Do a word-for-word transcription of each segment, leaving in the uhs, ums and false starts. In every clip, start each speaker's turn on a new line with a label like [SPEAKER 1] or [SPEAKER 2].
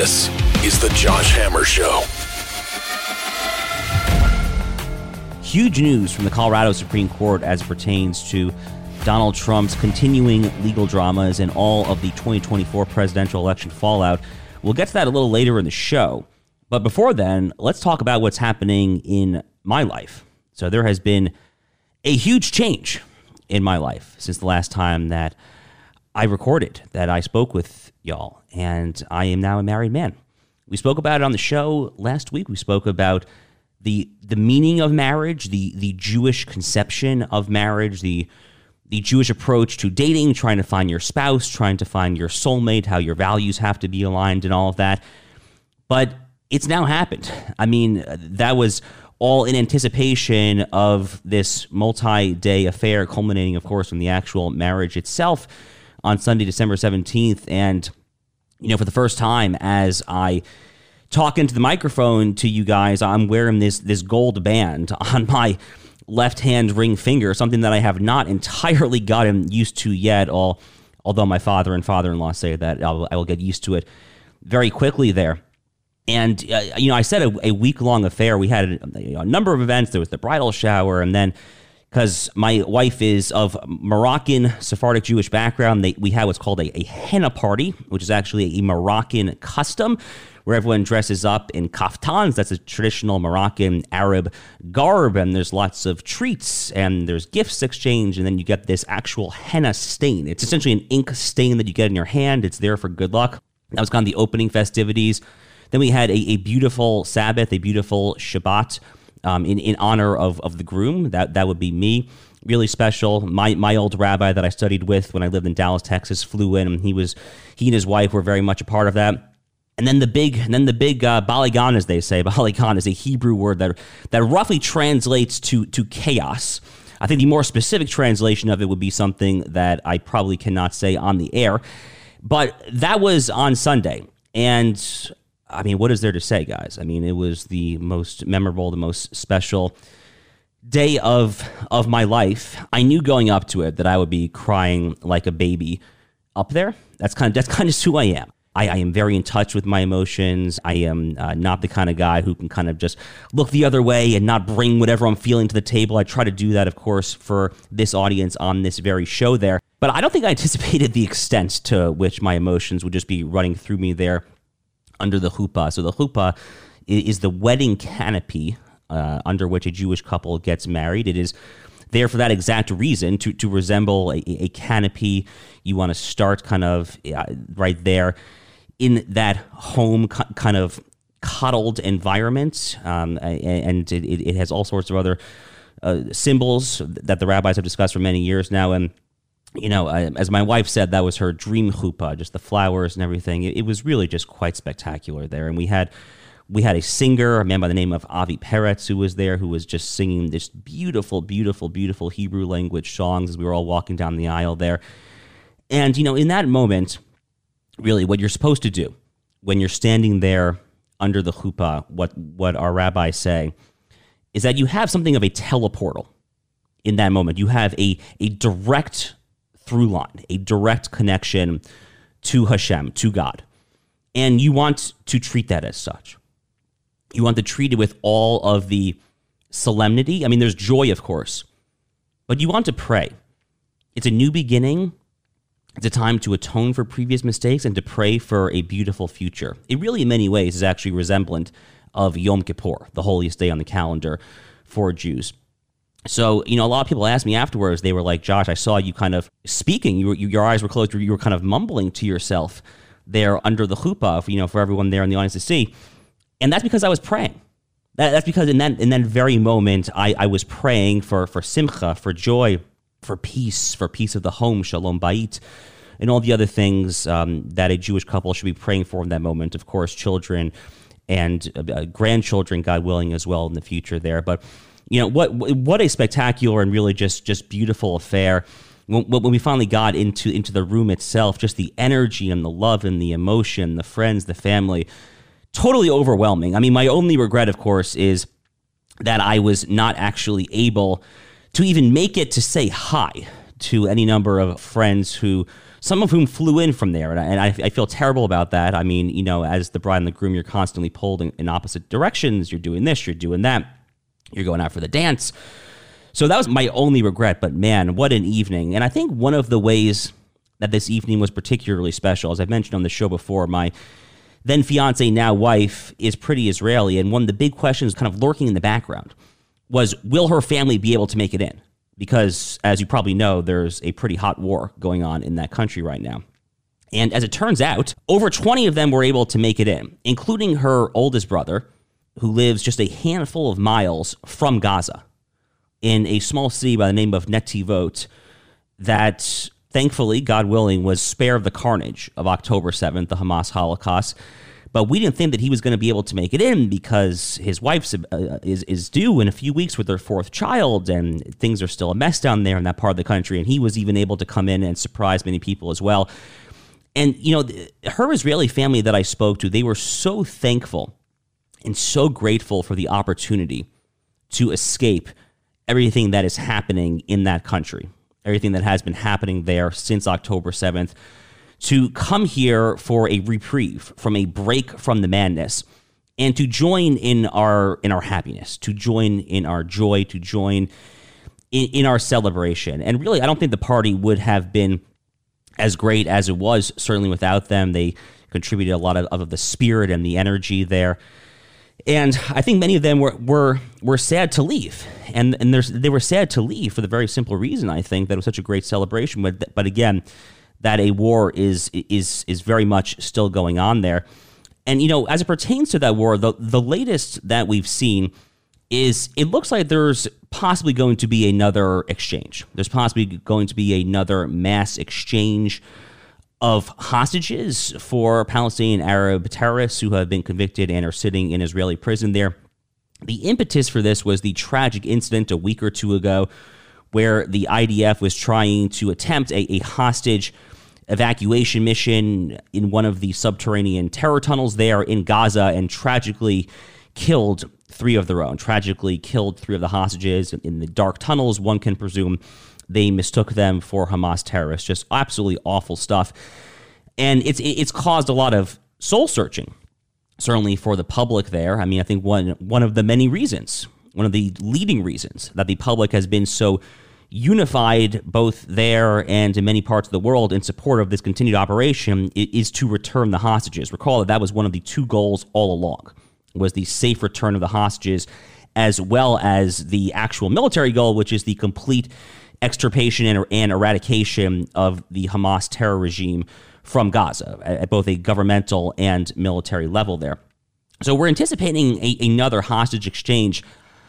[SPEAKER 1] This is the Josh Hammer Show.
[SPEAKER 2] Huge news from the Colorado Supreme Court as it pertains to Donald Trump's continuing legal dramas and all of the twenty twenty-four presidential election fallout. We'll get to that a little later in the show. But before then, let's talk about what's happening in my life. So there has been a huge change in my life since the last time that I recorded, that I spoke with y'all, and I am now a married man. We spoke about it on the show last week. We spoke about the the meaning of marriage, the the Jewish conception of marriage, the the Jewish approach to dating, trying to find your spouse, trying to find your soulmate, how your values have to be aligned and all of that. But it's now happened. I mean, that was all in anticipation of this multi-day affair, culminating, of course, from the actual marriage itself on Sunday, December seventeenth. And, you know, for the first time, as I talk into the microphone to you guys, I'm wearing this this gold band on my left-hand ring finger, something that I have not entirely gotten used to yet, all, although my father and father-in-law say that I'll, I will get used to it very quickly there. And, uh, you know, I said a, a week-long affair. We had a, a number of events. There was the bridal shower, and then because my wife is of Moroccan Sephardic Jewish background, they, we had what's called a, a henna party, which is actually a Moroccan custom where everyone dresses up in kaftans. That's a traditional Moroccan Arab garb, and there's lots of treats, and there's gifts exchanged, and then you get this actual henna stain. It's essentially an ink stain that you get in your hand. It's there for good luck. That was kind of the opening festivities. Then we had a, a beautiful Sabbath, a beautiful Shabbat, Um, in, in honor of, of the groom. That that would be me. Really special. My my old rabbi that I studied with when I lived in Dallas, Texas, flew in, and he was he and his wife were very much a part of that. And then the big and then the big uh, baligan, as they say. Baligan is a Hebrew word that that roughly translates to to chaos. I think the more specific translation of it would be something that I probably cannot say on the air. But that was on Sunday, and I mean, what is there to say, guys? I mean, it was the most memorable, the most special day of of my life. I knew going up to it that I would be crying like a baby up there. That's kind of that's kind of who I am. I, I am very in touch with my emotions. I am uh, not the kind of guy who can kind of just look the other way and not bring whatever I'm feeling to the table. I try to do that, of course, for this audience on this very show there. But I don't think I anticipated the extent to which my emotions would just be running through me there under the chuppah. So the chuppah is the wedding canopy uh, under which a Jewish couple gets married. It is there for that exact reason, to, to resemble a, a canopy. You want to start kind of uh, right there in that home kind of coddled environment. Um, and it, it has all sorts of other uh, symbols that the rabbis have discussed for many years now. And you know, as my wife said, that was her dream chuppah, just the flowers and everything. It, it was really just quite spectacular there. And we had we had a singer, a man by the name of Avi Peretz, who was there, who was just singing this beautiful, beautiful, beautiful Hebrew language songs as we were all walking down the aisle there. And, you know, in that moment, really what you're supposed to do when you're standing there under the chuppah, what, what our rabbis say, is that you have something of a teleportal in that moment. You have a, a direct through line, a direct connection to Hashem, to God. And you want to treat that as such. You want to treat it with all of the solemnity. I mean, there's joy, of course, but you want to pray. It's a new beginning. It's a time to atone for previous mistakes and to pray for a beautiful future. It really, in many ways, is actually resemblant of Yom Kippur, the holiest day on the calendar for Jews. So, you know, a lot of people asked me afterwards, they were like, Josh, I saw you kind of speaking, you were, you, your eyes were closed, you were kind of mumbling to yourself there under the chuppah, you know, for everyone there in the audience to see. And that's because I was praying. That, that's because in that in that very moment, I, I was praying for, for simcha, for joy, for peace, for peace of the home, shalom bayit, and all the other things um, that a Jewish couple should be praying for in that moment. Of course, children and uh, grandchildren, God willing, as well in the future there. But you know, what what a spectacular and really just just beautiful affair. When, when we finally got into, into the room itself, just the energy and the love and the emotion, the friends, the family, totally overwhelming. I mean, my only regret, of course, is that I was not actually able to even make it to say hi to any number of friends who, some of whom flew in from there. And I, and I, I feel terrible about that. I mean, you know, as the bride and the groom, you're constantly pulled in, in opposite directions. You're doing this, you're doing that. You're going out for the dance. So that was my only regret. But man, what an evening. And I think one of the ways that this evening was particularly special, as I've mentioned on the show before, my then fiance, now wife, is pretty Israeli. And one of the big questions kind of lurking in the background was, will her family be able to make it in? Because, as you probably know, there's a pretty hot war going on in that country right now. And as it turns out, over twenty of them were able to make it in, including her oldest brother, who lives just a handful of miles from Gaza in a small city by the name of Netivot that, thankfully, God willing, was spared the carnage of October seventh, the Hamas Holocaust. But we didn't think that he was going to be able to make it in because his wife uh, is, is due in a few weeks with their fourth child, and things are still a mess down there in that part of the country. And he was even able to come in and surprise many people as well. And, you know, her Israeli family that I spoke to, they were so thankful and so grateful for the opportunity to escape everything that is happening in that country, everything that has been happening there since October seventh, to come here for a reprieve from a break from the madness and to join in our in our happiness, to join in our joy, to join in, in our celebration. And really, I don't think the party would have been as great as it was, certainly without them. They contributed a lot of, of the spirit and the energy there. And I think many of them were were, were sad to leave. And and there's, they were sad to leave for the very simple reason, I think, that it was such a great celebration. But but again, that a war is is is very much still going on there. And, you know, as it pertains to that war, the, the latest that we've seen is it looks like there's possibly going to be another exchange. There's possibly going to be another mass exchange of hostages for Palestinian Arab terrorists who have been convicted and are sitting in Israeli prison there. The impetus for this was the tragic incident a week or two ago where the I D F was trying to attempt a, a hostage evacuation mission in one of the subterranean terror tunnels there in Gaza and tragically killed three of their own, tragically killed three of the hostages in the dark tunnels. One can presume they mistook them for Hamas terrorists. Just absolutely awful stuff. And it's it's caused a lot of soul searching, certainly for the public there. I mean, I think one one of the many reasons, one of the leading reasons that the public has been so unified both there and in many parts of the world in support of this continued operation is to return the hostages. Recall that that was one of the two goals all along, was the safe return of the hostages, as well as the actual military goal, which is the complete extirpation and, and eradication of the Hamas terror regime from Gaza at both a governmental and military level there. So we're anticipating a, another hostage exchange.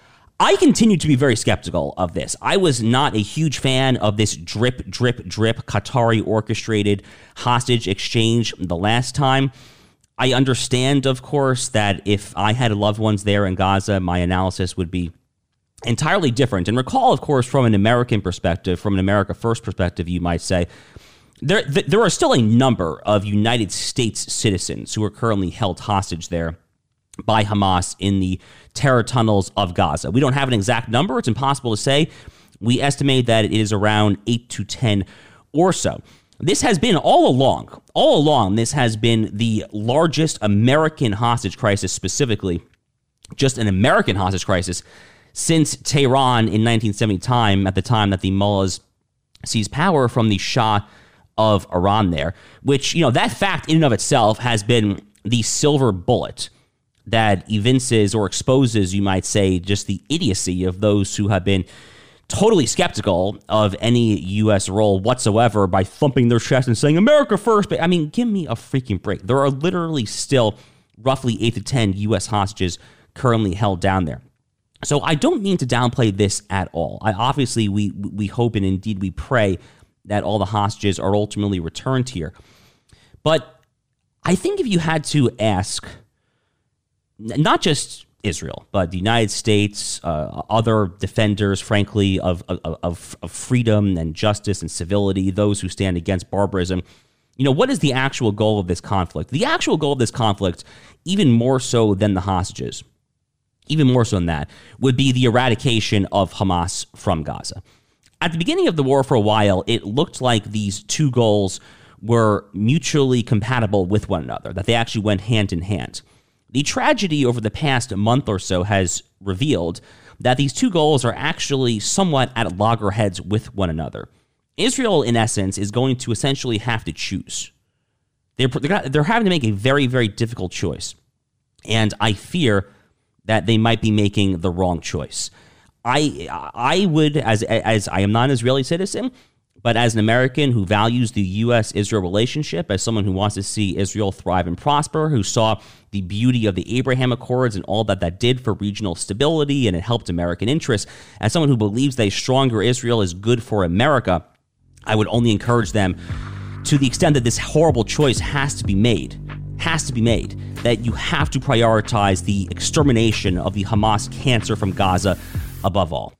[SPEAKER 2] I continue to be very skeptical of this. I was not a huge fan of this drip, drip, drip Qatari orchestrated hostage exchange the last time. I understand, of course, that if I had loved ones there in Gaza, my analysis would be entirely different. And recall, of course, from an American perspective, from an America First perspective, you might say, there, th- there are still a number of United States citizens who are currently held hostage there by Hamas in the terror tunnels of Gaza. We don't have an exact number. It's impossible to say. We estimate that it is around eight to ten or so. This has been all along, all along, this has been the largest American hostage crisis, specifically just an American hostage crisis, since Tehran in nineteen seventy time, at the time that the mullahs seized power from the Shah of Iran there, which, you know, that fact in and of itself has been the silver bullet that evinces or exposes, you might say, just the idiocy of those who have been totally skeptical of any U S role whatsoever by thumping their chest and saying, America first. But I mean, give me a freaking break. There are literally still roughly eight to ten U S hostages currently held down there. So I don't mean to downplay this at all. I obviously, we we hope and indeed we pray that all the hostages are ultimately returned here. But I think if you had to ask not just Israel, but the United States, uh, other defenders, frankly, of, of, of freedom and justice and civility, those who stand against barbarism, you know, what is the actual goal of this conflict? The actual goal of this conflict, even more so than the hostages, even more so than that, would be the eradication of Hamas from Gaza. at the beginning of the war for a while, it looked like these two goals were mutually compatible with one another, that they actually went hand in hand. The tragedy over the past month or so has revealed that these two goals are actually somewhat at loggerheads with one another. Israel, in essence, is going to essentially have to choose. They're, they're having to make a very, very difficult choice. And I fear that they might be making the wrong choice. I I would, as as I am not an Israeli citizen, but as an American who values the U S Israel relationship, as someone who wants to see Israel thrive and prosper, who saw the beauty of the Abraham Accords and all that that did for regional stability and it helped American interests, as someone who believes that a stronger Israel is good for America, I would only encourage them, to the extent that this horrible choice has to be made, has to be made, that you have to prioritize the extermination of the Hamas cancer from Gaza above all.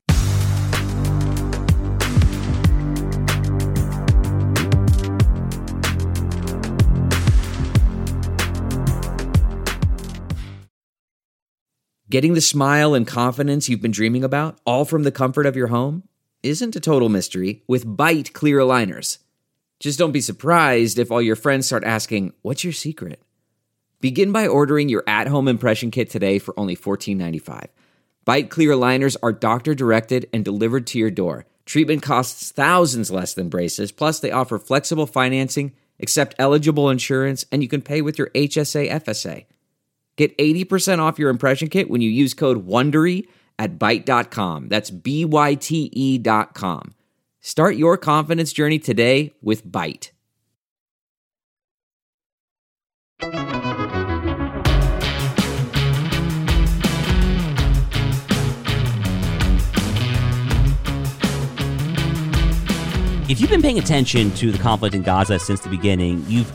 [SPEAKER 3] Getting the smile and confidence you've been dreaming about, all from the comfort of your home, isn't a total mystery with Byte clear aligners. Just don't be surprised if all your friends start asking, "What's your secret?" Begin by ordering your at-home impression kit today for only fourteen ninety-five. Byte clear aligners are doctor-directed and delivered to your door. Treatment costs thousands less than braces, plus they offer flexible financing, accept eligible insurance, and you can pay with your H S A F S A. Get eighty percent off your impression kit when you use code WONDERY at byte dot com. That's B Y T E dot com. Start your confidence journey today with Byte.
[SPEAKER 2] If you've been paying attention to the conflict in Gaza since the beginning, you've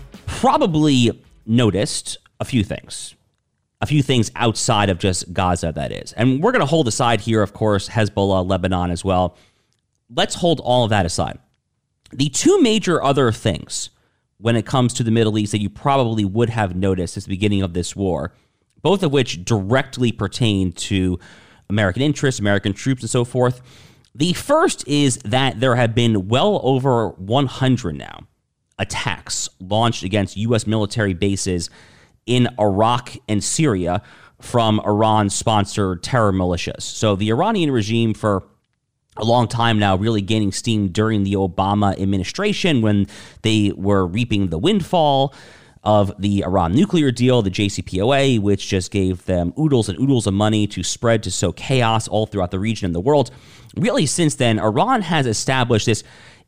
[SPEAKER 2] probably noticed a few things. A few things outside of just Gaza, that is. And we're going to hold aside here, of course, Hezbollah, Lebanon as well. Let's hold all of that aside. The two major other things when it comes to the Middle East that you probably would have noticed since the beginning of this war, both of which directly pertain to American interests, American troops, and so forth. The first is that there have been well over one hundred now attacks launched against U S military bases in Iraq and Syria from Iran-sponsored terror militias. So the Iranian regime, for a long time now, really gaining steam during the Obama administration when they were reaping the windfall of the Iran nuclear deal, the J C P O A, which just gave them oodles and oodles of money to spread to sow chaos all throughout the region and the world. Really, since then, Iran has established this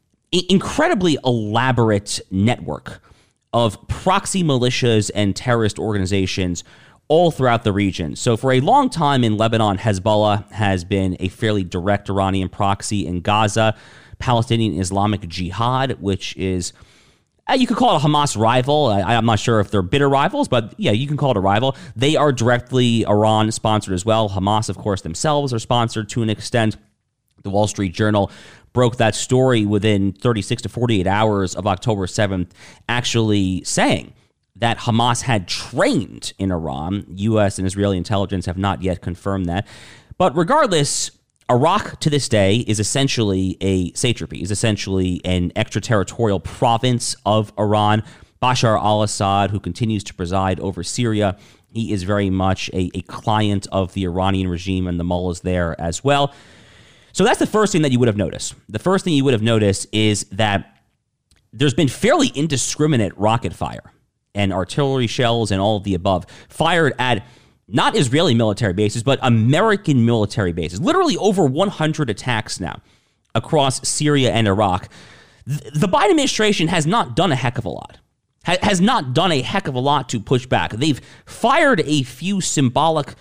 [SPEAKER 2] incredibly elaborate network of proxy militias and terrorist organizations all throughout the region. So for a long time in Lebanon, Hezbollah has been a fairly direct Iranian proxy. In Gaza, Palestinian Islamic Jihad, which is, uh, you could call it a Hamas rival. I, I'm not sure if they're bitter rivals, but yeah, you can call it a rival. They are directly Iran-sponsored as well. Hamas, of course, themselves are sponsored to an extent. The Wall Street Journal broke that story within thirty-six to forty-eight hours of October seventh, actually saying that Hamas had trained in Iran. U S and Israeli intelligence have not yet confirmed that. But regardless, Iraq to this day is essentially a satrapy, is essentially an extraterritorial province of Iran. Bashar al-Assad, who continues to preside over Syria, he is very much a, a client of the Iranian regime and the mullahs there as well. So that's the first thing that you would have noticed. The first thing you would have noticed is that there's been fairly indiscriminate rocket fire and artillery shells and all of the above fired at not Israeli military bases, but American military bases. Literally over one hundred attacks now across Syria and Iraq. The Biden administration has not done a heck of a lot. Has not done a heck of a lot to push back. They've fired a few symbolic,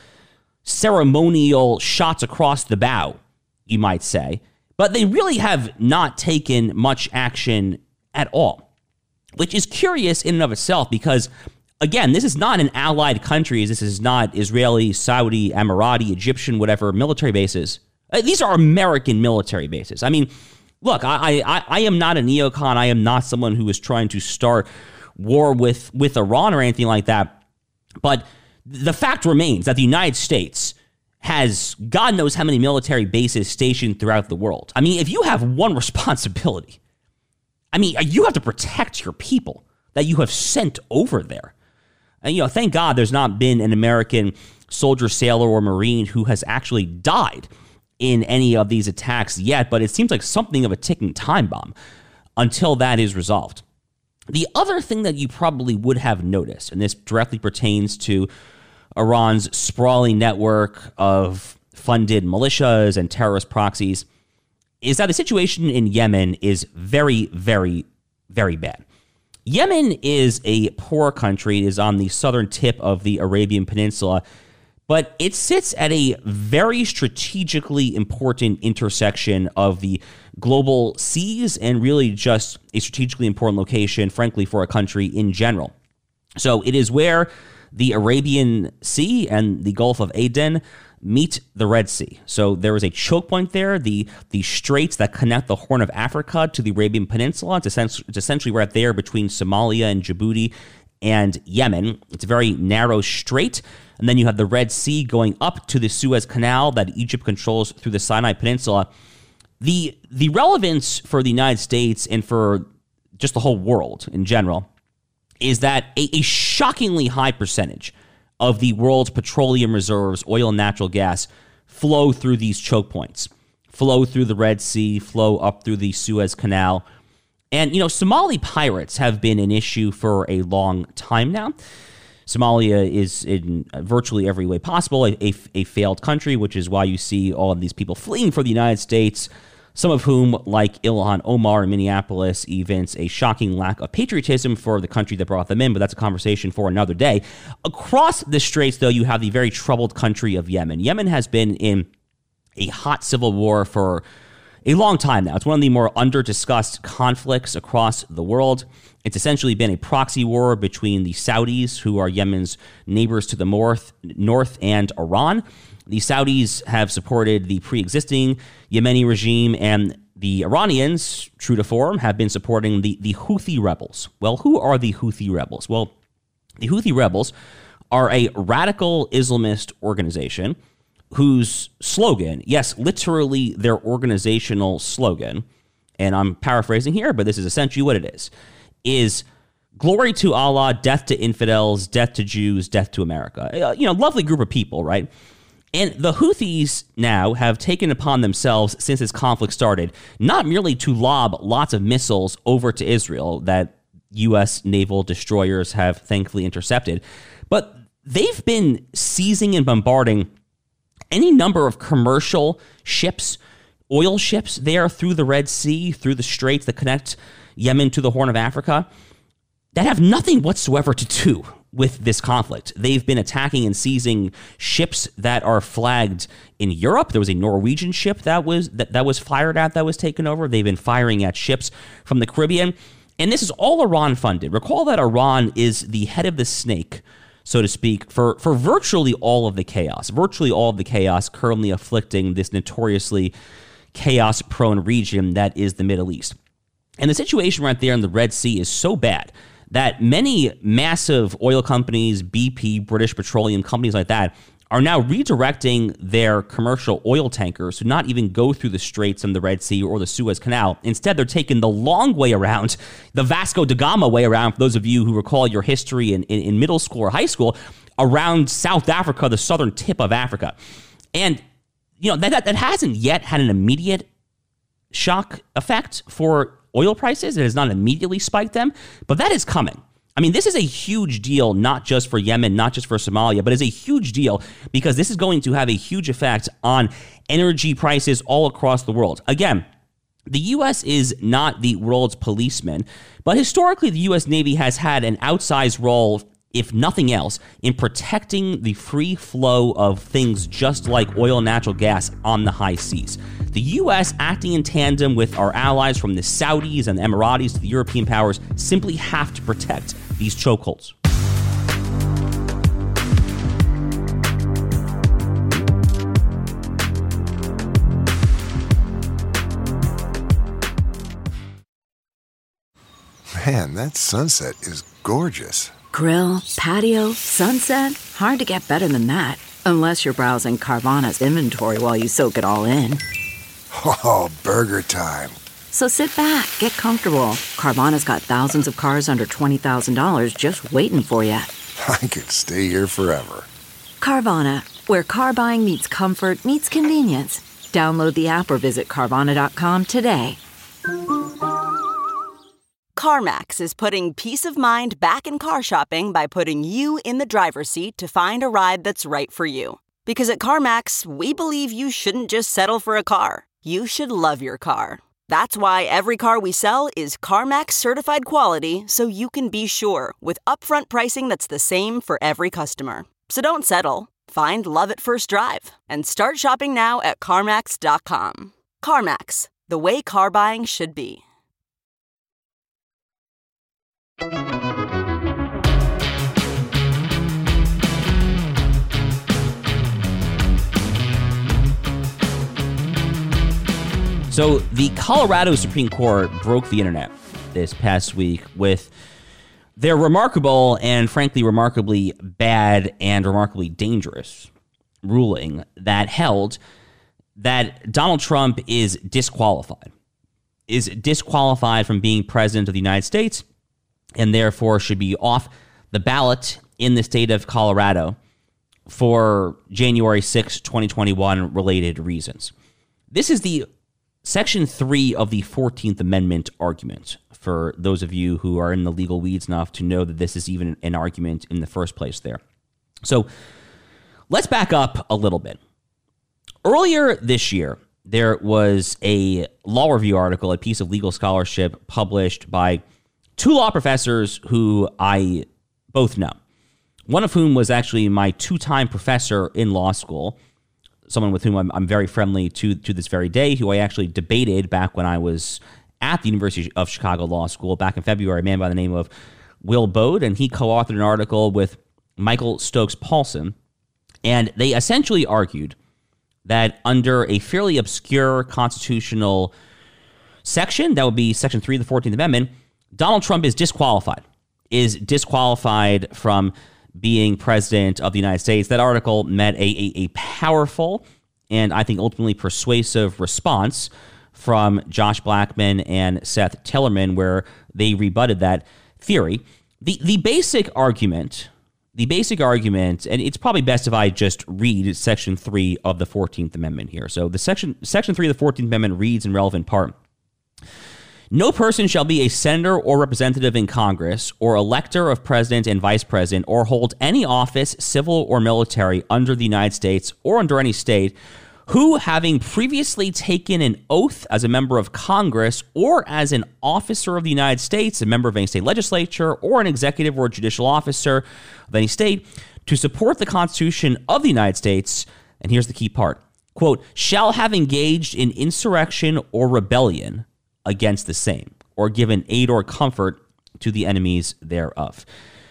[SPEAKER 2] ceremonial shots across the bow, you might say, but they really have not taken much action at all, which is curious in and of itself because, again, this is not an allied country. This is not Israeli, Saudi, Emirati, Egyptian, whatever military bases. These are American military bases. I mean, look, I, I, I am not a neocon. I am not someone who is trying to start war with, with Iran or anything like that. But the fact remains that the United States has God knows how many military bases stationed throughout the world. I mean, if you have one responsibility, I mean, you have to protect your people that you have sent over there. And, you know, thank God there's not been an American soldier, sailor, or Marine who has actually died in any of these attacks yet, but it seems like something of a ticking time bomb until that is resolved. The other thing that you probably would have noticed, and this directly pertains to Iran's sprawling network of funded militias and terrorist proxies, is that the situation in Yemen is very, very, very bad. Yemen is a poor country. It is on the southern tip of the Arabian Peninsula, but it sits at a very strategically important intersection of the global seas and really just a strategically important location, frankly, for a country in general. So it is where the Arabian Sea and the Gulf of Aden meet the Red Sea. So there is a choke point there, the the straits that connect the Horn of Africa to the Arabian Peninsula. It's essentially, it's essentially right there between Somalia and Djibouti and Yemen. It's a very narrow strait. And then you have the Red Sea going up to the Suez Canal that Egypt controls through the Sinai Peninsula. The the relevance for the United States and for just the whole world in general is that a, a shockingly high percentage of the world's petroleum reserves, oil and natural gas, flow through these choke points, flow through the Red Sea, flow up through the Suez Canal. And, you know, Somali pirates have been an issue for a long time now. Somalia is in virtually every way possible a, a, a failed country, which is why you see all of these people fleeing for the United States, some of whom, like Ilhan Omar in Minneapolis, evince a shocking lack of patriotism for the country that brought them in, but that's a conversation for another day. Across the straits, though, you have the very troubled country of Yemen. Yemen has been in a hot civil war for a long time now. It's one of the more under-discussed conflicts across the world. It's essentially been a proxy war between the Saudis, who are Yemen's neighbors to the north, north and Iran. The Saudis have supported the pre-existing Yemeni regime, and the Iranians, true to form, have been supporting the, the Houthi rebels. Well, who are the Houthi rebels? Well, the Houthi rebels are a radical Islamist organization whose slogan, yes, literally their organizational slogan, and I'm paraphrasing here, but this is essentially what it is, is glory to Allah, death to infidels, death to Jews, death to America. Uh, you know, lovely group of people, right? And the Houthis now have taken upon themselves, since this conflict started, not merely to lob lots of missiles over to Israel that U S naval destroyers have thankfully intercepted, but they've been seizing and bombarding any number of commercial ships, oil ships there through the Red Sea, through the straits that connect Yemen to the Horn of Africa, that have nothing whatsoever to do with this conflict. They've been attacking and seizing ships that are flagged in Europe. There was a Norwegian ship that was that, that was fired at, that was taken over. They've been firing at ships from the Caribbean. And this is all Iran funded. Recall that Iran is the head of the snake, so to speak, for, for virtually all of the chaos, virtually all of the chaos currently afflicting this notoriously chaos-prone region that is the Middle East. And the situation right there in the Red Sea is so bad that many massive oil companies, B P, British Petroleum, companies like that, are now redirecting their commercial oil tankers to not even go through the straits in the Red Sea or the Suez Canal. Instead, they're taking the long way around, the Vasco da Gama way around, for those of you who recall your history in, in, in middle school or high school, around South Africa, the southern tip of Africa. And, you know, that, that, that hasn't yet had an immediate shock effect for oil prices. It has not immediately spiked them, but that is coming. I mean, this is a huge deal, not just for Yemen, not just for Somalia, but it's a huge deal because this is going to have a huge effect on energy prices all across the world. Again, the U S is not the world's policeman, but historically the U S Navy has had an outsized role, if nothing else, in protecting the free flow of things just like oil and natural gas on the high seas. The U S, acting in tandem with our allies from the Saudis and the Emiratis to the European powers, simply have to protect these chokeholds.
[SPEAKER 4] Man, that sunset is gorgeous.
[SPEAKER 5] Grill, patio, sunset. Hard to get better than that.
[SPEAKER 4] Unless you're browsing Carvana's inventory while you soak it all in.
[SPEAKER 5] Oh, burger time.
[SPEAKER 4] So sit back, get comfortable. Carvana's got thousands of cars under twenty thousand dollars just waiting for you.
[SPEAKER 5] I could stay here forever.
[SPEAKER 4] Carvana, where car buying meets comfort, meets convenience. Download the app or visit Carvana dot com today.
[SPEAKER 6] CarMax is putting peace of mind back in car shopping by putting you in the driver's seat to find a ride that's right for you. Because at CarMax, we believe you shouldn't just settle for a car. You should love your car. That's why every car we sell is CarMax certified quality, so you can be sure with upfront pricing that's the same for every customer. So don't settle. Find love at first drive and start shopping now at CarMax dot com. CarMax, the way car buying should be.
[SPEAKER 2] So the Colorado Supreme Court broke the internet this past week with their remarkable and frankly remarkably bad and remarkably dangerous ruling that held that Donald Trump is disqualified, is disqualified from being president of the United States and therefore should be off the ballot in the state of Colorado for January sixth, twenty twenty-one related reasons. This is the Section three of the fourteenth Amendment argument, for those of you who are in the legal weeds enough to know that this is even an argument in the first place there. So let's back up a little bit. Earlier this year, there was a law review article, a piece of legal scholarship published by two law professors who I both know, one of whom was actually my two-time professor in law school, someone with whom I'm, I'm very friendly to to this very day, who I actually debated back when I was at the University of Chicago Law School back in February, a man by the name of Will Bode, and he co-authored an article with Michael Stokes-Paulson, and they essentially argued that under a fairly obscure constitutional section, that would be Section three of the fourteenth Amendment, Donald Trump is disqualified, is disqualified from being president of the United States. That article met a, a, a powerful and I think ultimately persuasive response from Josh Blackman and Seth Tellerman, where they rebutted that theory. The the basic argument, the basic argument, and it's probably best if I just read Section three of the fourteenth Amendment here. So the section Section three of the fourteenth Amendment reads in relevant part: no person shall be a senator or representative in Congress or elector of president and vice president or hold any office, civil or military, under the United States or under any state, who, having previously taken an oath as a member of Congress or as an officer of the United States, a member of any state legislature, or an executive or judicial officer of any state, to support the Constitution of the United States, and here's the key part, quote, shall have engaged in insurrection or rebellion against the same, or given aid or comfort to the enemies thereof.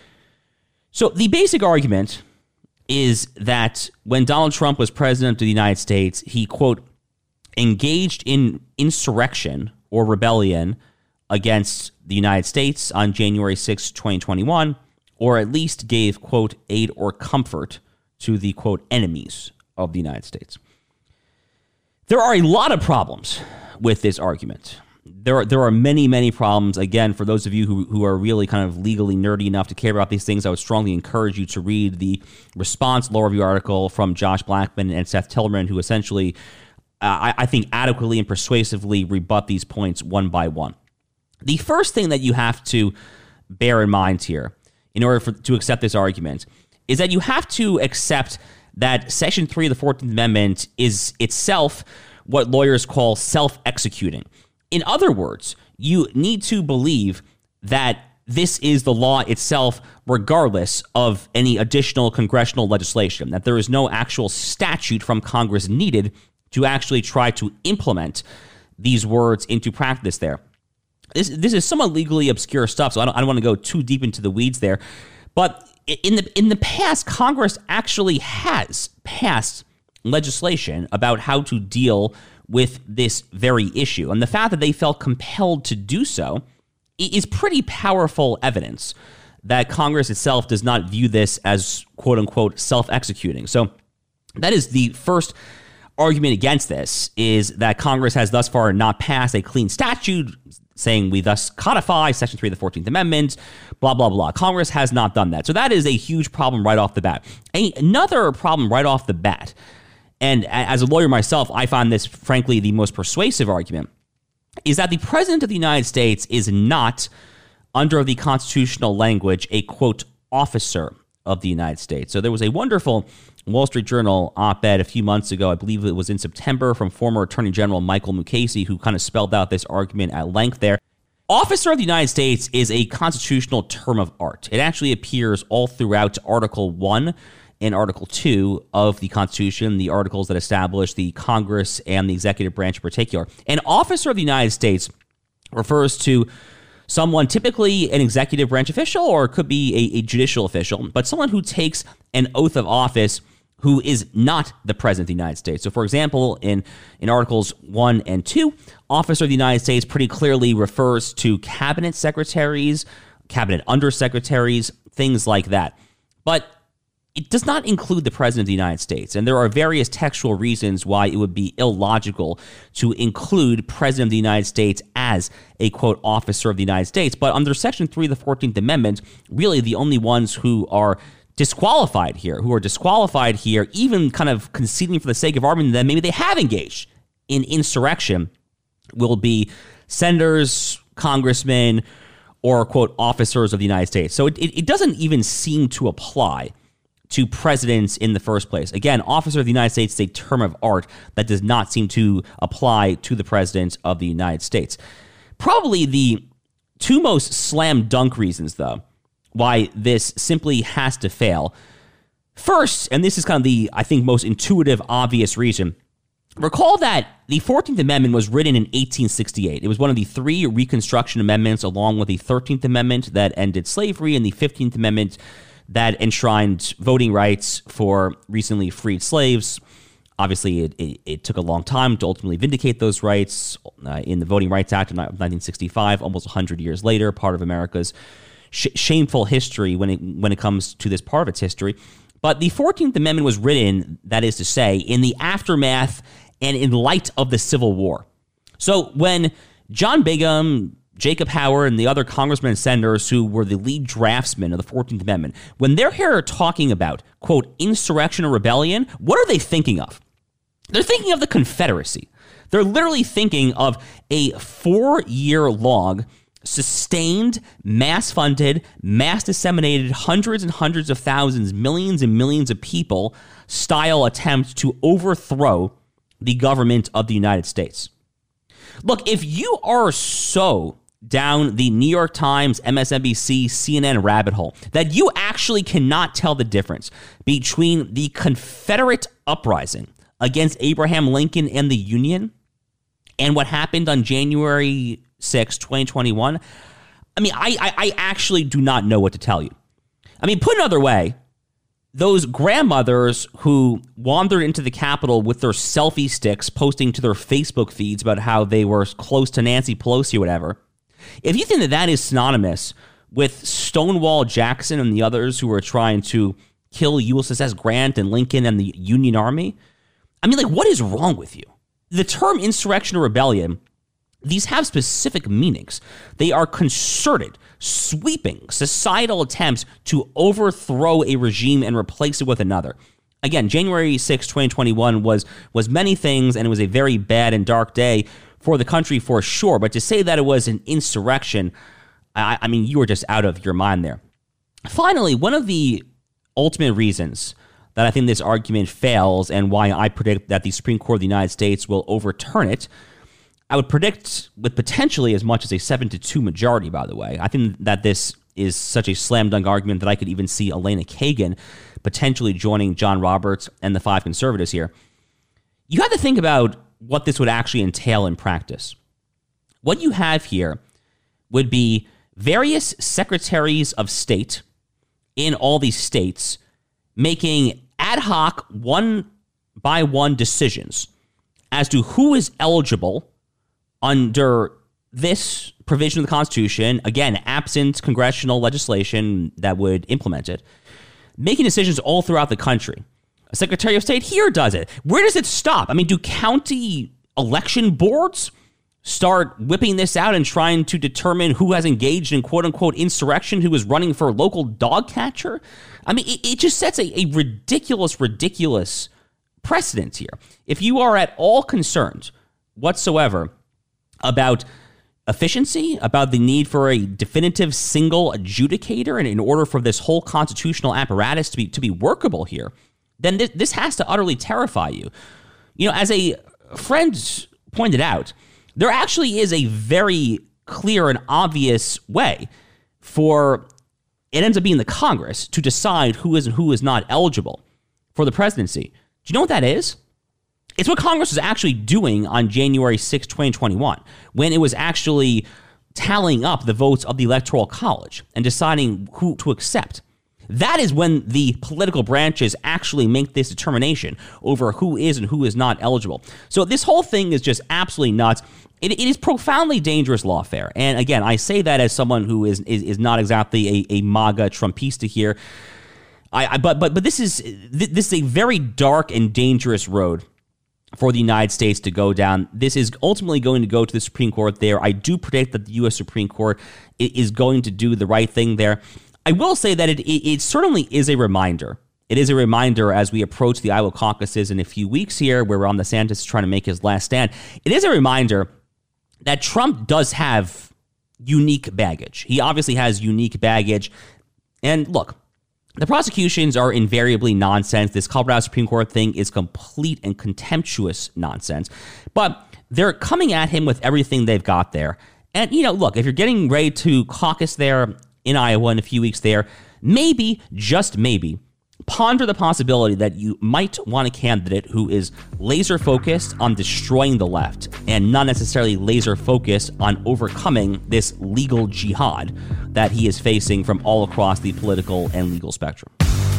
[SPEAKER 2] So the basic argument is that when Donald Trump was president of the United States, he, quote, engaged in insurrection or rebellion against the United States on January sixth, twenty twenty-one, or at least gave, quote, aid or comfort to the, quote, enemies of the United States. There are a lot of problems with this argument. There are, there are many, many problems. Again, for those of you who, who are really kind of legally nerdy enough to care about these things, I would strongly encourage you to read the response law review article from Josh Blackman and Seth Tellerman, who essentially, uh, I, I think, adequately and persuasively rebut these points one by one. The first thing that you have to bear in mind here, in order for, to accept this argument, is that you have to accept that Section three of the fourteenth Amendment is itself what lawyers call self-executing. In other words, you need to believe that this is the law itself, regardless of any additional congressional legislation, that there is no actual statute from Congress needed to actually try to implement these words into practice there. This, this is somewhat legally obscure stuff, so I don't, I don't want to go too deep into the weeds there. But in the in the past, Congress actually has passed legislation about how to deal with this very issue. And the fact that they felt compelled to do so is pretty powerful evidence that Congress itself does not view this as, quote unquote, self-executing. So That is the first argument against this, is that Congress has thus far not passed a clean statute saying we thus codify Section three of the fourteenth Amendment, blah, blah, blah. Congress has not done that. So that is a huge problem right off the bat. A- another problem right off the bat, and as a lawyer myself, I find this, frankly, the most persuasive argument, is that the President of the United States is not, under the constitutional language, a, quote, officer of the United States. So there was a wonderful Wall Street Journal op-ed a few months ago, I believe it was in September, from former Attorney General Michael Mukasey, who kind of spelled out this argument at length there. Officer of the United States is a constitutional term of art. It actually appears all throughout Article one and Article two of the Constitution, the articles that establish the Congress and the executive branch in particular. An officer of the United States refers to someone, typically an executive branch official, or it could be a, a judicial official, but someone who takes an oath of office who is not the President of the United States. So, for example, in, in Articles one and two, Officer of the United States pretty clearly refers to cabinet secretaries, cabinet undersecretaries, things like that. But it does not include the President of the United States. And there are various textual reasons why it would be illogical to include President of the United States as a, quote, officer of the United States. But under Section three of the fourteenth Amendment, really the only ones who are disqualified here, who are disqualified here, even kind of conceding for the sake of argument that maybe they have engaged in insurrection, will be senators, congressmen, or, quote, officers of the United States. So it, it doesn't even seem to apply to presidents in the first place. Again, officer of the United States is a term of art that does not seem to apply to the president of the United States. Probably the two most slam dunk reasons, though, why this simply has to fail. First, and this is kind of the, I think, most intuitive, obvious reason, recall that the fourteenth Amendment was written in eighteen sixty-eight. It was one of the three Reconstruction Amendments, along with the thirteenth Amendment that ended slavery and the fifteenth Amendment that enshrined voting rights for recently freed slaves. Obviously, it, it, it took a long time to ultimately vindicate those rights uh, in the Voting Rights Act of nineteen sixty-five, almost one hundred years later, part of America's sh- shameful history when it when it comes to this part of its history. But the fourteenth Amendment was written, that is to say, in the aftermath and in light of the Civil War. So when John Bingham, Jacob Howard, and the other congressmen and senators who were the lead draftsmen of the fourteenth Amendment, when they're here talking about, quote, insurrection or rebellion, what are they thinking of? They're thinking of the Confederacy. They're literally thinking of a four-year-long, sustained, mass-funded, mass-disseminated, hundreds and hundreds of thousands, millions and millions of people style attempt to overthrow the government of the United States. Look, if you are so down the New York Times, M S N B C, C N N rabbit hole that you actually cannot tell the difference between the Confederate uprising against Abraham Lincoln and the Union and what happened on January sixth, twenty twenty-one, I mean, I, I, I actually do not know what to tell you. I mean, put another way, those grandmothers who wandered into the Capitol with their selfie sticks posting to their Facebook feeds about how they were close to Nancy Pelosi or whatever, if you think that that is synonymous with Stonewall Jackson and the others who were trying to kill Ulysses S. Grant and Lincoln and the Union Army, I mean, like, what is wrong with you? The term insurrection or rebellion, these have specific meanings. They are concerted, sweeping societal attempts to overthrow a regime and replace it with another. Again, January sixth, twenty twenty-one was was many things, and it was a very bad and dark day for the country for sure. But to say that it was an insurrection, I, I mean, you were just out of your mind there. Finally, one of the ultimate reasons that I think this argument fails and why I predict that the Supreme Court of the United States will overturn it, I would predict with potentially as much as a seven to two majority, by the way. I think that this is such a slam dunk argument that I could even see Elena Kagan potentially joining John Roberts and the five conservatives here. You have to think about what this would actually entail in practice. What you have here would be various secretaries of state in all these states making ad hoc one by one decisions as to who is eligible under this provision of the Constitution, again, absent congressional legislation that would implement it, making decisions all throughout the country. A Secretary of State here does it. Where does it stop? I mean, do county election boards start whipping this out and trying to determine who has engaged in quote-unquote insurrection, who is running for local dog catcher? I mean, it, it just sets a, a ridiculous, ridiculous precedent here. If you are at all concerned whatsoever about efficiency, about the need for a definitive single adjudicator, and in order for this whole constitutional apparatus to be to be workable here, then this, this has to utterly terrify you. You know, as a friend pointed out, there actually is a very clear and obvious way for, it ends up being the Congress, to decide who is and who is not eligible for the presidency. Do you know what that is? It's what Congress was actually doing on January sixth, twenty twenty-one, when it was actually tallying up the votes of the Electoral College and deciding who to accept. That is when the political branches actually make this determination over who is and who is not eligible. So this whole thing is just absolutely nuts. It, it is profoundly dangerous lawfare. And again, I say that as someone who is is, is not exactly a, a MAGA Trumpista here. I, I but but but this is this is a very dark and dangerous road for the United States to go down. This is ultimately going to go to the Supreme Court there. I do predict that the U S Supreme Court is going to do the right thing there. I will say that it, it, it certainly is a reminder. It is a reminder as we approach the Iowa caucuses in a few weeks here, where Ron DeSantis is trying to make his last stand. It is a reminder that Trump does have unique baggage. He obviously has unique baggage. And look, the prosecutions are invariably nonsense. This Colorado Supreme Court thing is complete and contemptuous nonsense. But they're coming at him with everything they've got there. And, you know, look, if you're getting ready to caucus there in Iowa in a few weeks there, maybe, just maybe, ponder the possibility that you might want a candidate who is laser focused on destroying the left and not necessarily laser focused on overcoming this legal jihad that he is facing from all across the political and legal spectrum.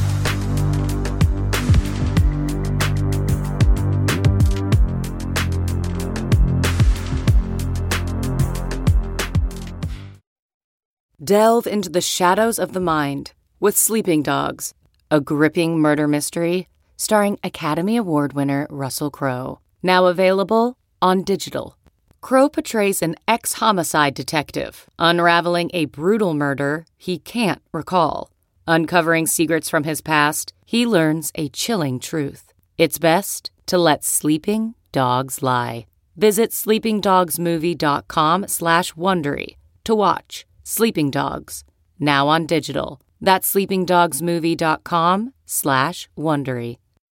[SPEAKER 7] Delve into the shadows of the mind with Sleeping Dogs, a gripping murder mystery starring Academy Award winner Russell Crowe. Now available on digital. Crowe portrays an ex-homicide detective unraveling a brutal murder he can't recall. Uncovering secrets from his past, he learns a chilling truth. It's best to let sleeping dogs lie. Visit sleepingdogsmovie.com slash Wondery to watch Sleeping Dogs, now on digital. That's sleepingdogsmovie.com slash Wondery.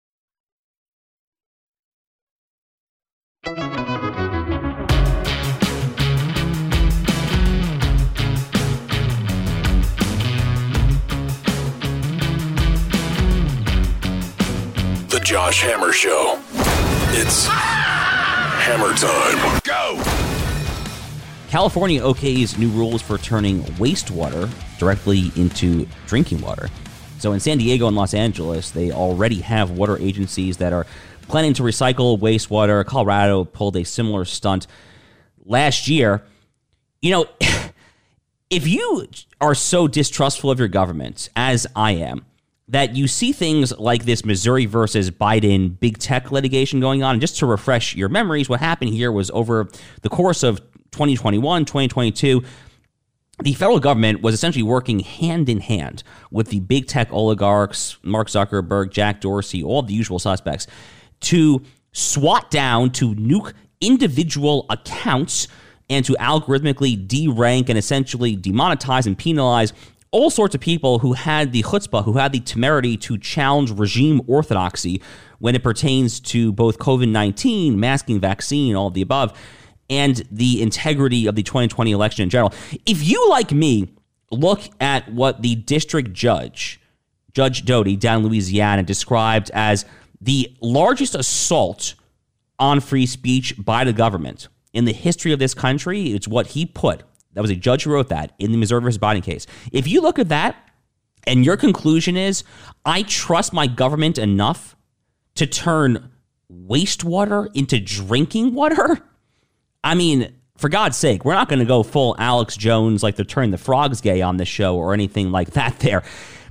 [SPEAKER 1] The Josh Hammer Show. It's hammer time. Go!
[SPEAKER 2] California okays new rules for turning wastewater directly into drinking water. So in San Diego and Los Angeles, they already have water agencies that are planning to recycle wastewater. Colorado pulled a similar stunt last year. You know, if you are so distrustful of your government, as I am, that you see things like this Missouri versus Biden big tech litigation going on, and just to refresh your memories, what happened here was over the course of twenty twenty-one, twenty twenty-two, the federal government was essentially working hand in hand with the big tech oligarchs, Mark Zuckerberg, Jack Dorsey, all the usual suspects, to swat down, to nuke individual accounts, and to algorithmically derank and essentially demonetize and penalize all sorts of people who had the chutzpah, who had the temerity to challenge regime orthodoxy when it pertains to both covid nineteen, masking, vaccine, all of the above, and the integrity of the twenty twenty election in general. If you, like me, look at what the district judge, Judge Doty down in Louisiana, described as the largest assault on free speech by the government in the history of this country, it's what he put. That was a judge who wrote that in the Missouri versus Biden case. If you look at that and your conclusion is, I trust my government enough to turn wastewater into drinking water, I mean, for God's sake, we're not going to go full Alex Jones like they're turning the frogs gay on this show or anything like that there.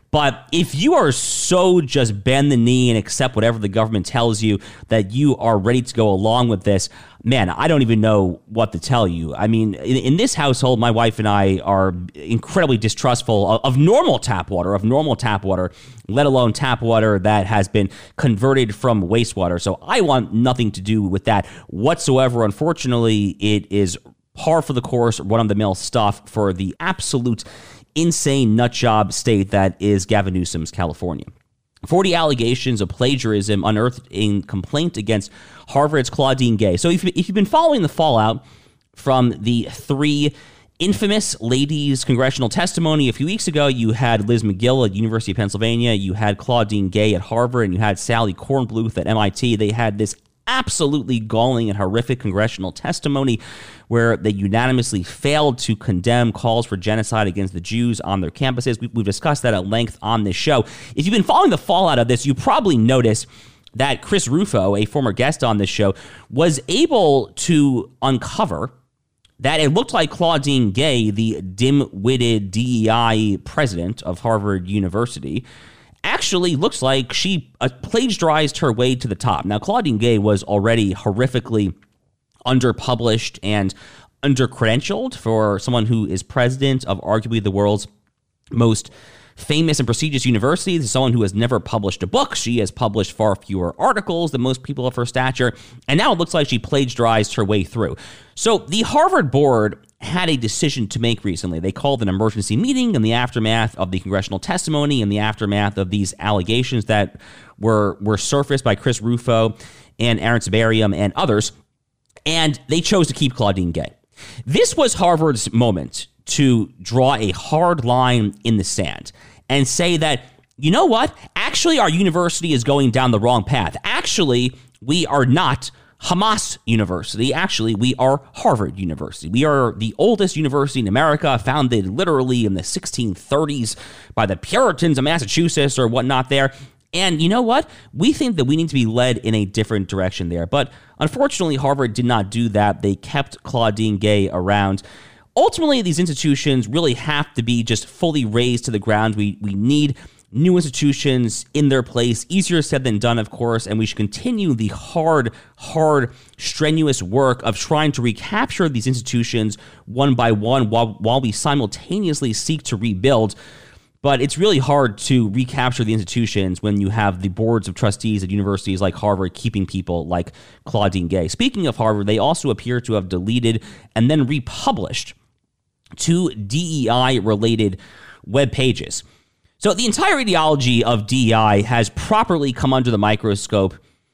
[SPEAKER 2] But if you are so just bend the knee and accept whatever the government tells you that you are ready to go along with this, man, I don't even know what to tell you. I mean, in, in this household, my wife and I are incredibly distrustful of, of normal tap water, of normal tap water, let alone tap water that has been converted from wastewater. So I want nothing to do with that whatsoever. Unfortunately, it is par for the course, run-of-the-mill stuff for the absolute insane nutjob state that is Gavin Newsom's California. forty allegations of plagiarism unearthed in complaint against Harvard's Claudine Gay. So if, if you've been following the fallout from the three infamous ladies' congressional testimony a few weeks ago, you had Liz Magill at University of Pennsylvania, you had Claudine Gay at Harvard, and you had Sally Kornbluth at M I T. They had this absolutely galling and horrific congressional testimony where they unanimously failed to condemn calls for genocide against the Jews on their campuses. We, we've discussed that at length on this show. If you've been following the fallout of this, you probably noticed that Chris Rufo, a former guest on this show, was able to uncover that it looked like Claudine Gay, the dim-witted D E I president of Harvard University, actually looks like she uh, plagiarized her way to the top. Now, Claudine Gay was already horrifically underpublished and undercredentialed for someone who is president of arguably the world's most famous and prestigious university. This is someone who has never published a book. She has published far fewer articles than most people of her stature, and now it looks like she plagiarized her way through. So the Harvard board had a decision to make recently. They called an emergency meeting in the aftermath of the congressional testimony, in the aftermath of these allegations that were, were surfaced by Chris Rufo and Aaron Sibarium and others, and they chose to keep Claudine Gay. This was Harvard's moment to draw a hard line in the sand and say that, you know what? Actually, our university is going down the wrong path. Actually, we are not Hamas University. Actually, we are Harvard University. We are the oldest university in America, founded literally in the sixteen thirties by the Puritans of Massachusetts or whatnot there. And you know what? We think that we need to be led in a different direction there. But unfortunately, Harvard did not do that. They kept Claudine Gay around. Ultimately, these institutions really have to be just fully razed to the ground. We we need new institutions in their place. Easier said than done, of course, and we should continue the hard, hard, strenuous work of trying to recapture these institutions one by one while, while we simultaneously seek to rebuild. But it's really hard to recapture the institutions when you have the boards of trustees at universities like Harvard keeping people like Claudine Gay. Speaking of Harvard, they also appear to have deleted and then republished two D E I-related web pages. So the entire ideology of D E I has properly come under the microscope.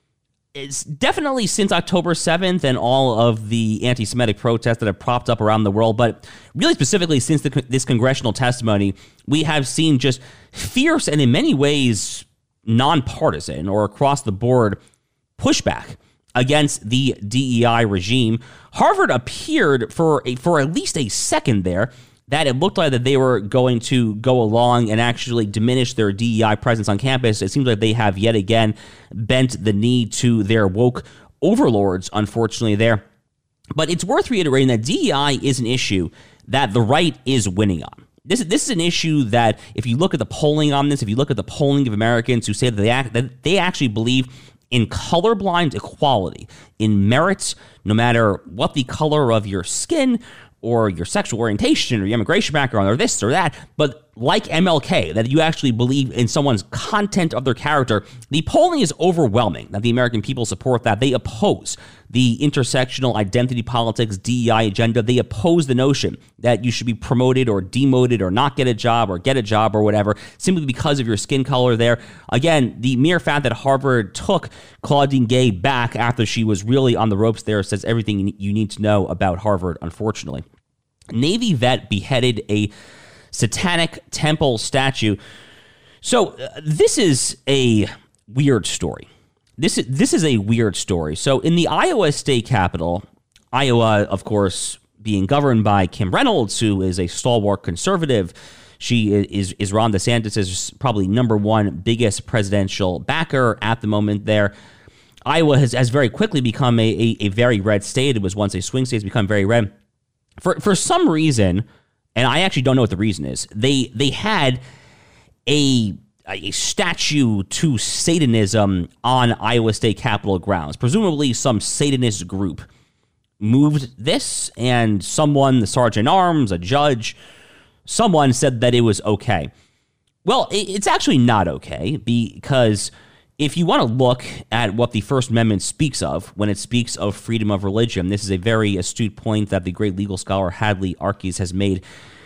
[SPEAKER 2] It's definitely since October seventh and all of the anti-Semitic protests that have propped up around the world, but really specifically since the, this congressional testimony, we have seen just fierce and in many ways nonpartisan or across the board pushback against the D E I regime. Harvard appeared for a, for at least a second there that it looked like that they were going to go along and actually diminish their D E I presence on campus. It seems like they have yet again bent the knee to their woke overlords, unfortunately, there. But it's worth reiterating that D E I is an issue that the right is winning on. This, this is an issue that if you look at the polling on this, if you look at the polling of Americans who say that they, act, that they actually believe in colorblind equality, in merits, no matter what the color of your skin or your sexual orientation or your immigration background or this or that, but like M L K, that you actually believe in someone's content of their character, the polling is overwhelming that the American people support that. They oppose the intersectional identity politics, D E I agenda. They oppose the notion that you should be promoted or demoted or not get a job or get a job or whatever simply because of your skin color there. Again, the mere fact that Harvard took Claudine Gay back after she was really on the ropes there says everything you need to know about Harvard, unfortunately. Navy vet beheaded a satanic temple statue. So uh, this is a weird story. This is, this is a weird story. So in the Iowa state capitol, Iowa, of course, being governed by Kim Reynolds, who is a stalwart conservative, she is, is Ron DeSantis' probably number one biggest presidential backer at the moment there. Iowa has, has very quickly become a, a, a very red state. It was once a swing state. It's become very red. For for some reason, and I actually don't know what the reason is, they they had a a statue to Satanism on Iowa State Capitol grounds. Presumably some Satanist group moved this, and someone, the sergeant at arms, a judge, someone said that it was okay. Well, it's actually not okay, because if you want to look at what the First Amendment speaks of when it speaks of freedom of religion, this is a very astute point that the great legal scholar Hadley Arkes has made,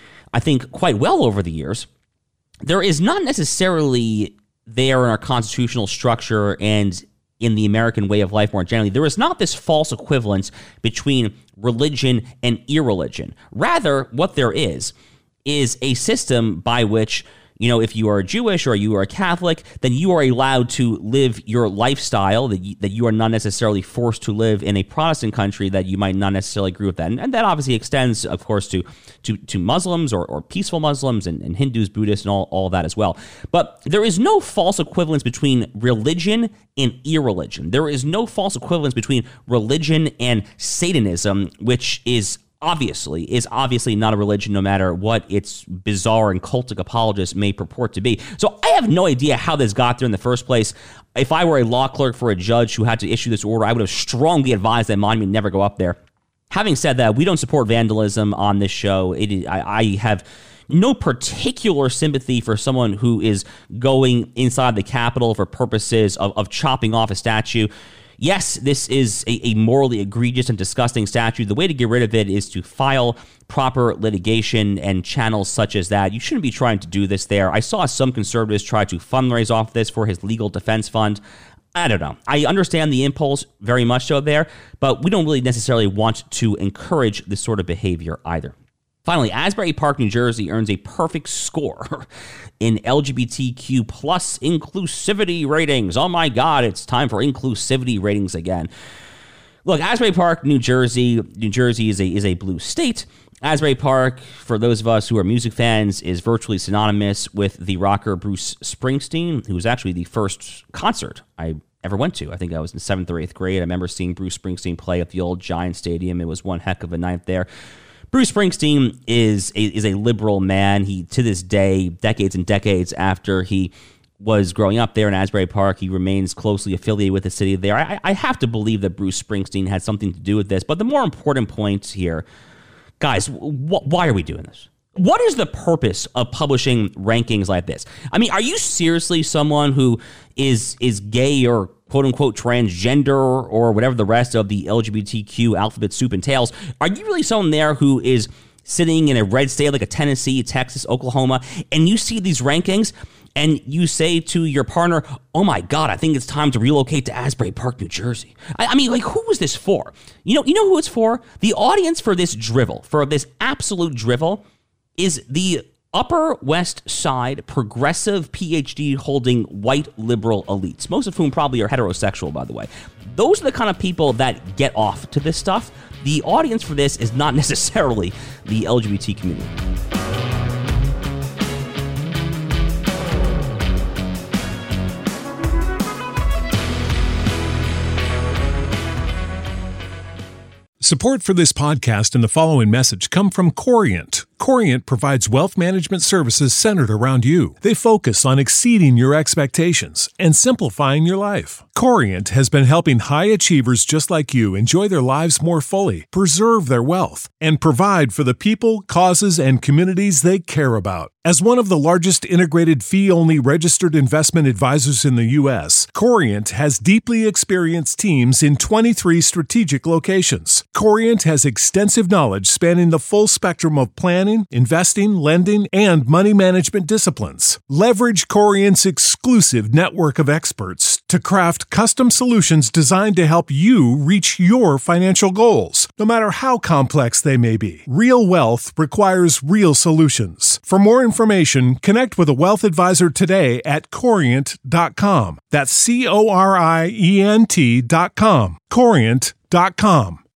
[SPEAKER 2] I think, quite well over the years. There is not necessarily there in our constitutional structure and in the American way of life more generally, there is not this false equivalence between religion and irreligion. Rather, what there is, is a system by which, you know, if you are Jewish or you are a Catholic, then you are allowed to live your lifestyle that you, that you are not necessarily forced to live in a Protestant country that you might not necessarily agree with that. And, and that obviously extends, of course, to to, to Muslims or, or peaceful Muslims and, and Hindus, Buddhists, and all, all that as well. But there is no false equivalence between religion and irreligion. There is no false equivalence between religion and Satanism, which is obviously, is obviously not a religion, no matter what its bizarre and cultic apologists may purport to be. So I have no idea how this got there in the first place. If I were a law clerk for a judge who had to issue this order, I would have strongly advised that monument never go up there. Having said that, we don't support vandalism on this show. It is, I, I have no particular sympathy for someone who is going inside the Capitol for purposes of, of chopping off a statue. Yes, this is a, a morally egregious and disgusting statute. The way to get rid of it is to file proper litigation and channels such as that. You shouldn't be trying to do this there. I saw some conservatives try to fundraise off this for his legal defense fund. I don't know. I understand the impulse very much so there, but we don't really necessarily want to encourage this sort of behavior either. Finally, Asbury Park, New Jersey earns a perfect score in L G B T Q plus inclusivity ratings. Oh my God, it's time for inclusivity ratings again. Look, Asbury Park, New Jersey, New Jersey is a is a blue state. Asbury Park, for those of us who are music fans, is virtually synonymous with the rocker Bruce Springsteen, who was actually the first concert I ever went to. I think I was in seventh or eighth grade. I remember seeing Bruce Springsteen play at the old Giant Stadium. It was one heck of a night there. Bruce Springsteen is a, is a liberal man. He, to this day, decades and decades after he was growing up there in Asbury Park, he remains closely affiliated with the city there. I, I have to believe that Bruce Springsteen had something to do with this. But the more important point here, guys, wh- why are we doing this? What is the purpose of publishing rankings like this? I mean, are you seriously someone who is is gay or quote-unquote transgender or whatever the rest of the L G B T Q alphabet soup entails? Are you really someone there who is sitting in a red state like a Tennessee, Texas, Oklahoma, and you see these rankings and you say to your partner, oh my God, I think it's time to relocate to Asbury Park, New Jersey? I, I mean, like, who is this for? You know, you know who it's for? The audience for this drivel, for this absolute drivel, is the Upper West Side progressive P H D holding white liberal elites, most of whom probably are heterosexual, by the way. Those are the kind of people that get off to this stuff. The audience for this is not necessarily the L G B T community.
[SPEAKER 8] Support for this podcast and the following message come from Corient. Corient provides wealth management services centered around you. They focus on exceeding your expectations and simplifying your life. Corient has been helping high achievers just like you enjoy their lives more fully, preserve their wealth, and provide for the people, causes, and communities they care about. As one of the largest integrated fee-only registered investment advisors in the U S, Corient has deeply experienced teams in twenty-three strategic locations. Corient has extensive knowledge spanning the full spectrum of planning, investing, lending, and money management disciplines. Leverage Corient's exclusive network of experts to craft custom solutions designed to help you reach your financial goals, no matter how complex they may be. Real wealth requires real solutions. For more information, connect with a wealth advisor today at corient dot com. That's C O R I E N T dot com. corient dot com.